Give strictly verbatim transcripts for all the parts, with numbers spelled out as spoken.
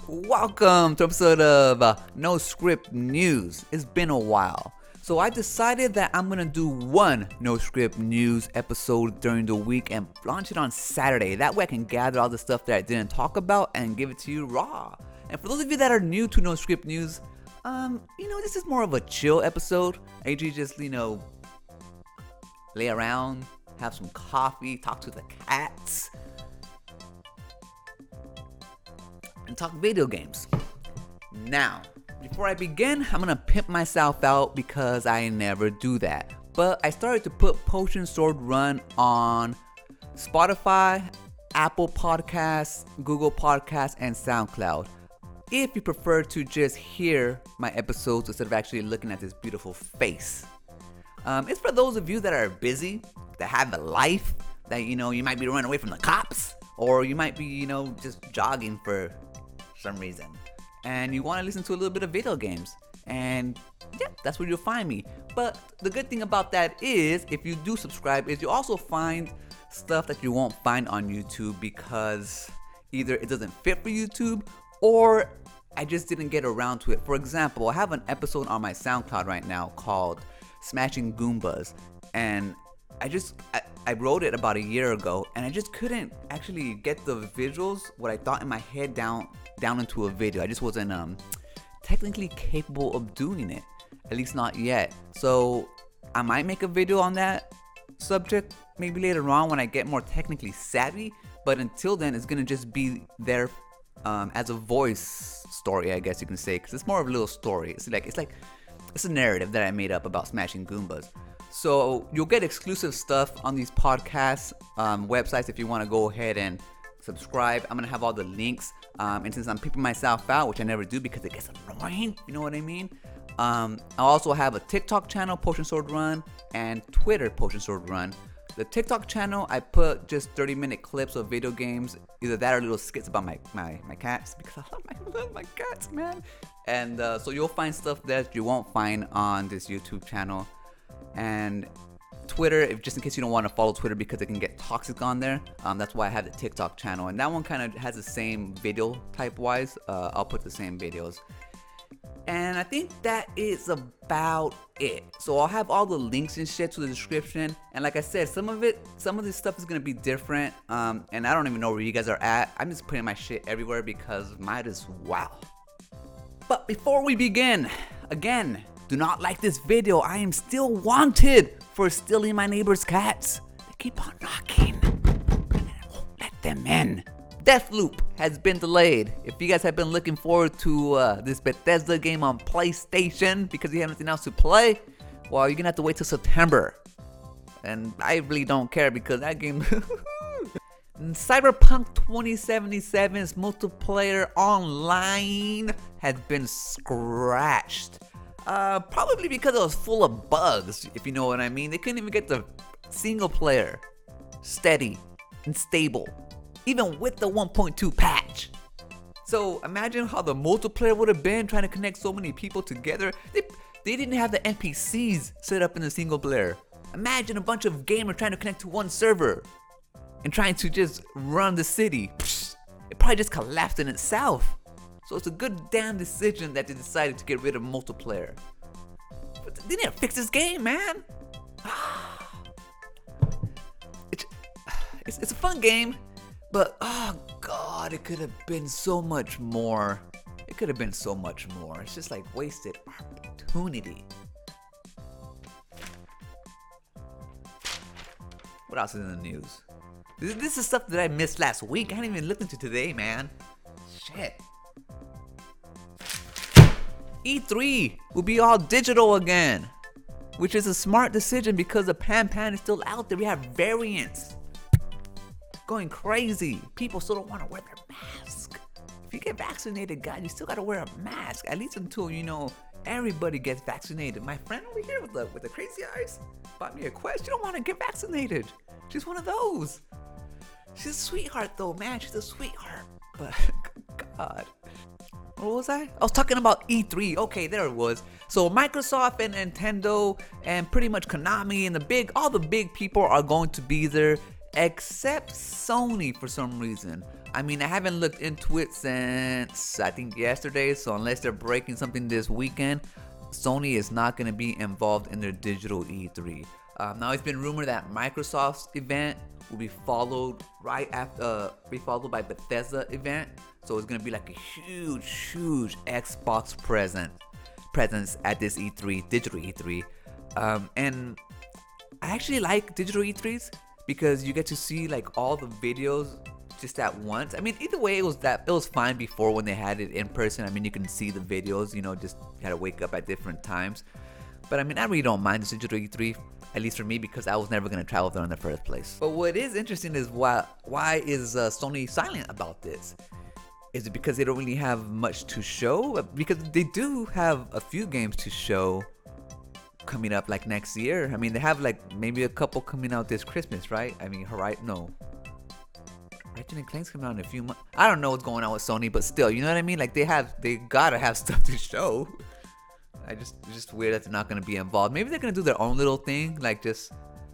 Welcome to an episode of uh, No Script News. It's been a while. So I decided that I'm going to do one No Script News episode during the week and launch it on Saturday. That way I can gather all the stuff that I didn't talk about and give it to you raw. And for those of you that are new to No Script News, um, you know, this is more of a chill episode. I usually just, you know, lay around, have some coffee, talk to the cats, and talk video games. Now, before I begin, I'm gonna pimp myself out because I never do that. But I started to put Potion Sword Run on Spotify, Apple Podcasts, Google Podcasts, and SoundCloud. If you prefer to just hear my episodes instead of actually looking at this beautiful face. Um, it's for those of you that are busy, that have a life, that, you know, you might be running away from the cops, or you might be, you know, just jogging for some reason, and you want to listen to a little bit of video games, and yeah, that's where you'll find me. But the good thing about that is, if you do subscribe, is you also find stuff that you won't find on YouTube because either it doesn't fit for YouTube, or I just didn't get around to it. For example, I have an episode on my SoundCloud right now called Smashing Goombas, and I just I, I wrote it about a year ago, and I just couldn't actually get the visuals, what I thought in my head, down down into a video. I just wasn't um technically capable of doing it, at least not yet. So I might make a video on that subject maybe later on when I get more technically savvy, but until then it's gonna just be there um, as a voice story, I guess you can say, because it's more of a little story. It's like it's like it's a narrative that I made up about Smashing Goombas. So you'll get exclusive stuff on these podcasts um, websites if you want to go ahead and subscribe. I'm gonna have all the links, um, and since I'm peeping myself out, which I never do because it gets annoying, you know what I mean? Um, I also have a TikTok channel, Potion Sword Run, and Twitter, Potion Sword Run. The TikTok channel, I put just thirty minute clips of video games, either that or little skits about my my, my cats, because I love my, I love my cats, man. And uh, so you'll find stuff that you won't find on this YouTube channel. And Twitter, if just in case you don't want to follow Twitter because it can get toxic on there, um, that's why I have the TikTok channel, and that one kind of has the same video type wise. uh, I'll put the same videos, and I think that is about it. So I'll have all the links and shit to the description, and like I said, some of it some of this stuff is gonna be different, um, and I don't even know where you guys are at. I'm just putting my shit everywhere because might as well. But before we begin, again, do not like this video. I am still wanted for stealing my neighbor's cats. They keep on knocking, and I won't let them in. Deathloop has been delayed. If you guys have been looking forward to uh, this Bethesda game on PlayStation because you have nothing else to play, well, you're gonna have to wait till September. And I really don't care because that game... Cyberpunk twenty seventy-seven's multiplayer online has been scratched. Uh, probably because it was full of bugs, if you know what I mean. They couldn't even get the single player steady and stable, even with the one point two patch. So imagine how the multiplayer would have been trying to connect so many people together. They, they didn't have the N P Cs set up in the single player. Imagine a bunch of gamers trying to connect to one server and trying to just run the city. Psh, it probably just collapsed in itself. So it's a good damn decision that they decided to get rid of multiplayer. But they need to fix this game, man. It's, it's, it's a fun game, but oh god, it could have been so much more. It could have been so much more. It's just like wasted opportunity. What else is in the news? This, this is stuff that I missed last week. I hadn't even looked into today, man. Shit. E three will be all digital again, which is a smart decision because the Pan Pan is still out there. We have variants going crazy. People still don't want to wear their mask. If you get vaccinated, guys, you still got to wear a mask, at least until, you know, everybody gets vaccinated. My friend over here with the with the crazy eyes bought me a Quest. She don't want to get vaccinated. She's one of those. She's a sweetheart though, man. She's a sweetheart. But God. What was I? I was talking about E three. Okay, there it was. So Microsoft and Nintendo and pretty much Konami and the big, all the big people are going to be there. except Sony for some reason. I mean, I haven't looked into it since I think yesterday, so unless they're breaking something this weekend, Sony is not going to be involved in their digital E three. Um, now it's been rumored that Microsoft's event will be followed right after, uh, be followed by Bethesda event. So it's gonna be like a huge, huge Xbox present presence at this E three, digital E three. Um, and I actually like digital E threes because you get to see like all the videos just at once. I mean, either way, it was that it was fine before when they had it in person. I mean, you can see the videos, you know, just you had to wake up at different times. But I mean, I really don't mind this digital E three, at least for me, because I was never gonna travel there in the first place. But what is interesting is why why is uh, Sony silent about this? Is it because they don't really have much to show? Because they do have a few games to show coming up like next year. I mean, they have like maybe a couple coming out this Christmas, right? I mean, Horizon, no. Ratchet and Clank's coming out in a few months. I don't know what's going on with Sony, but still, you know what I mean? Like they have, they gotta have stuff to show. I just, it's just weird that they're not gonna be involved. Maybe they're gonna do their own little thing, like just,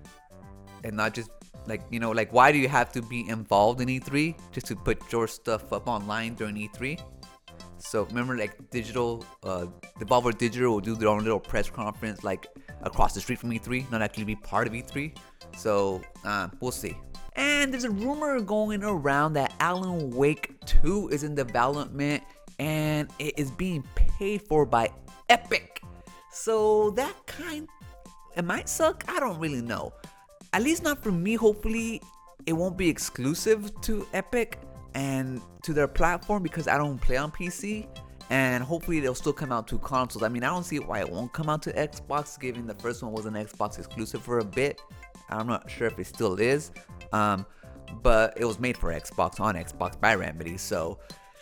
and not just like, you know, like why do you have to be involved in E three just to put your stuff up online during E three? So remember, like digital, uh, Devolver Digital will do their own little press conference like across the street from E three, not actually be part of E three. So uh, we'll see. And there's a rumor going around that Alan Wake two is in development and it is being paid for by Epic. So that kind, it might suck. I don't really know. At least not for me. Hopefully it won't be exclusive to Epic and to their platform because I don't play on P C. And hopefully they'll still come out to consoles. I mean, I don't see why it won't come out to Xbox, given the first one was an Xbox exclusive for a bit. I'm not sure if it still is. Um, but it was made for Xbox on Xbox by Remedy. So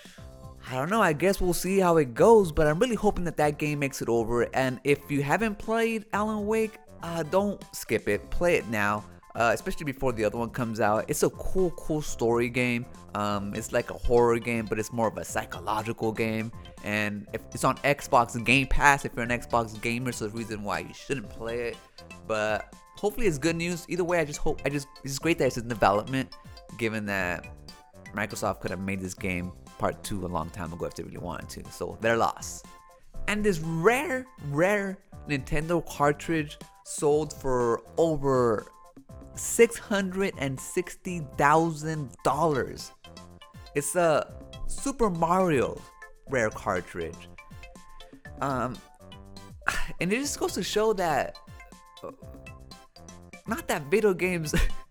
I don't know, I guess we'll see how it goes, but I'm really hoping that that game makes it over. And if you haven't played Alan Wake, uh, don't skip it, play it now, uh, especially before the other one comes out. It's a cool, cool story game. Um, it's like a horror game, but it's more of a psychological game. And if it's on Xbox Game Pass, if you're an Xbox gamer, so the reason why you shouldn't play it. But hopefully it's good news. Either way, I just hope, I just, it's just great that it's in development, given that Microsoft could have made this game part two a long time ago if they really wanted to. So their loss. And this rare, rare Nintendo cartridge sold for over six hundred sixty thousand dollars. It's a Super Mario rare cartridge. Um, and it just goes to show that, uh, not that video games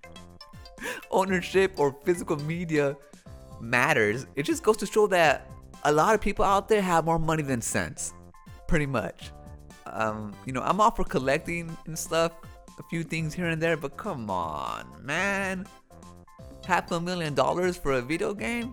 ownership or physical media matters. It just goes to show that a lot of people out there have more money than sense, pretty much. Um, you know, I'm all for collecting and stuff, a few things here and there, but come on, man. Half a million dollars for a video game?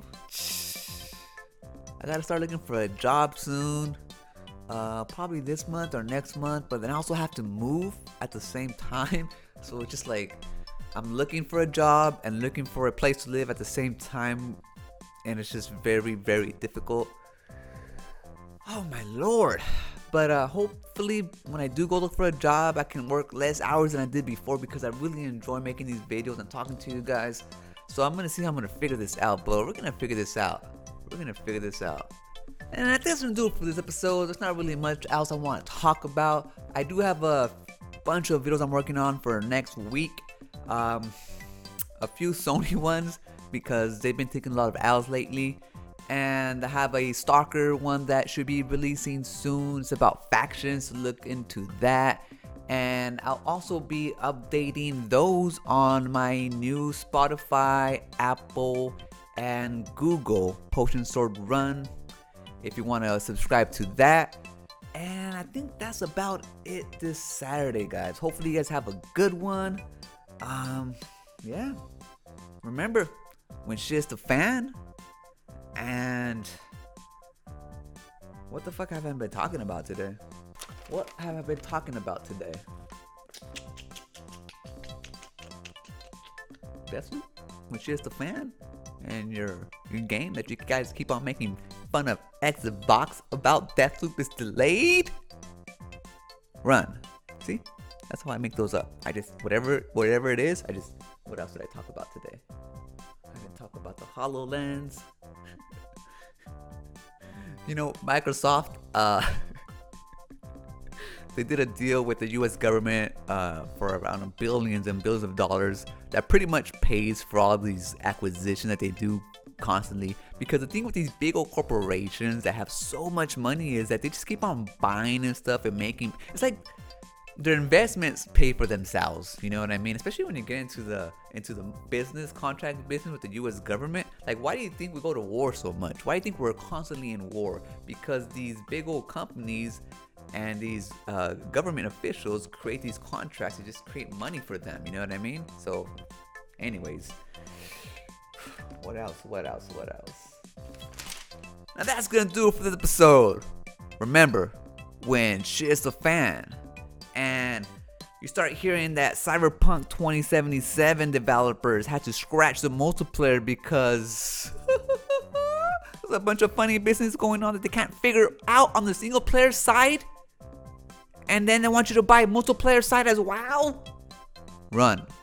I gotta start looking for a job soon. Uh, probably this month or next month, but then I also have to move at the same time. So it's just like, I'm looking for a job and looking for a place to live at the same time. And it's just very, very difficult. Oh my lord. But uh, hopefully when I do go look for a job, I can work less hours than I did before, because I really enjoy making these videos and talking to you guys. So I'm gonna see how I'm gonna figure this out, but we're gonna figure this out. We're gonna figure this out. And I think that's gonna do it for this episode. There's not really much else I want to talk about. I do have a bunch of videos I'm working on for next week. Um, a few Sony ones, because they've been taking a lot of L's lately. And I have a Stalker one that should be releasing soon. It's about factions, so look into that. And I'll also be updating those on my new Spotify, Apple, and Google Potion Sword Run, if you want to subscribe to that. And I think that's about it this Saturday, guys. Hopefully you guys have a good one. Um, yeah. Remember, when shit's the fan. And what the fuck have I been talking about today? What have I been talking about today? Deathloop? When shit's the fan? And your your game that you guys keep on making fun of Xbox about Deathloop is delayed? Run. See? That's how I make those up. I just, whatever whatever it is, I just What else did I talk about today? I didn't talk about the HoloLens. You know, Microsoft, uh, they did a deal with the U S government uh, for around billions and billions of dollars that pretty much pays for all these acquisitions that they do constantly. Because the thing with these big old corporations that have so much money is that they just keep on buying and stuff and making, it's like their investments pay for themselves, you know what I mean? Especially when you get into the into the business contract business with the U S government. Like, why do you think we go to war so much? Why do you think we're constantly in war? Because these big old companies and these uh, government officials create these contracts to just create money for them, you know what I mean? So, anyways, what else? What else? What else? Now that's gonna do it for this episode. Remember, when shit's the fan and you start hearing that Cyberpunk twenty seventy-seven developers had to scratch the multiplayer because there's a bunch of funny business going on that they can't figure out on the single player side, and then they want you to buy multiplayer side as well. Run.